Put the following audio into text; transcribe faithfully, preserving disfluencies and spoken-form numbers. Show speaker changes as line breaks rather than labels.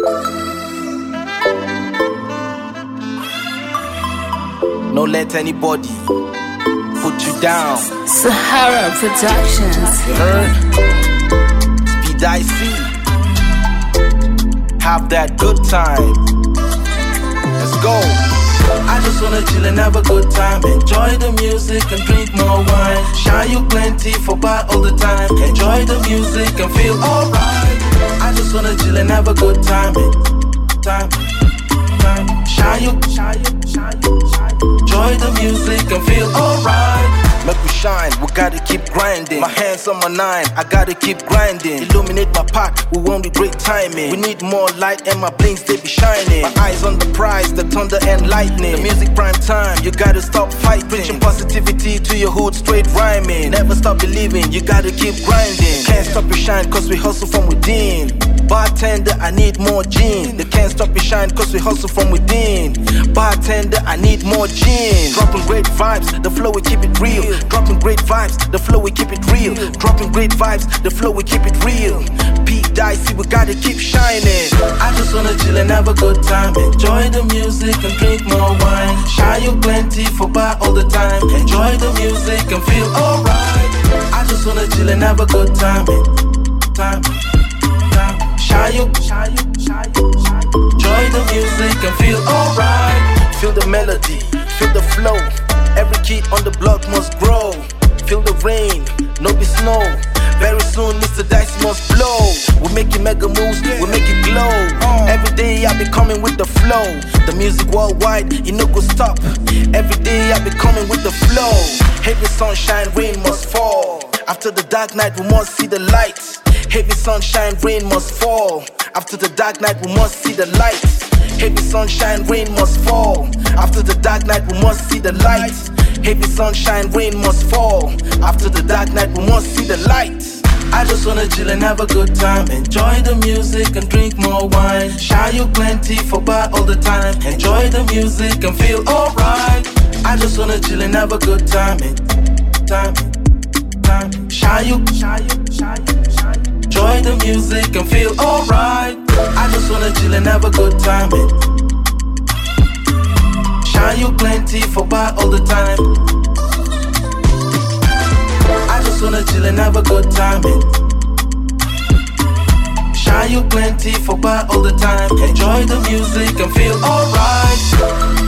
No let anybody put you down.
Sahara Productions.
You heard? Speed Icy. Have that good time. Let's go.
I just wanna chill and have a good time. Enjoy the music and drink more wine. Shine you plenty for buy all the time. Enjoy the music and feel alright. I just wanna chill and have a good time. Time, time. Shine you, shine you, shine you, shine you. Enjoy the music and feel alright.
Make we shine, we gotta keep grinding. My hands on my nine, I gotta keep grinding. Illuminate my path, we want the great timing. We need more light and my blinks, they be shining. My eyes on the prize, the thunder and lightning. The music prime time, you gotta stop fighting. Preaching positivity to your hood, straight rhyming. Never stop believing, you gotta keep grinding. Can't stop your shine, cause we hustle from within. Bartender, I need more gin. They can't stop your shine, cause we hustle from within. Bartender, I need more gin. Dropping great vibes, the flow we keep it real. Dropping great vibes, the flow we keep it real. Dropping great vibes, the flow we keep it real. P. Dicey, we gotta keep shining.
I just wanna chill and have a good time. Enjoy the music and drink more wine. Shine you plenty for buy all the time. Enjoy the music and feel alright. I just wanna chill and have a good time. Time, time. Shine you, shine you, shine you, shine you. Enjoy the music and feel alright.
Feel the melody, feel the flow. Every kid on the block must grow. Feel the rain, no be snow. Very soon Mister Dicey must blow. We making mega moves, we make it glow. Every day I be coming with the flow. The music worldwide, you no go stop. Every day I be coming with the flow. Heavy sunshine, rain must fall. After the dark night we must see the light. Heavy sunshine, rain must fall. After the dark night we must see the light. Heavy sunshine, rain must fall. After the dark night we must see the light. Heavy sunshine, rain must fall. After the dark night we must see the light.
I just wanna chill and have a good time. Enjoy the music and drink more wine. Shine you plenty for buy all the time. Enjoy the music and feel alright. I just wanna chill and have a good time. Time, time. Shine you, shine you, shine you, shine you. Enjoy the music and feel alright. I just wanna chill and have a good time. Shine you plenty for buy all the time. I just wanna chill and have a good time. Shine you plenty for buy all the time. Enjoy the music and feel alright.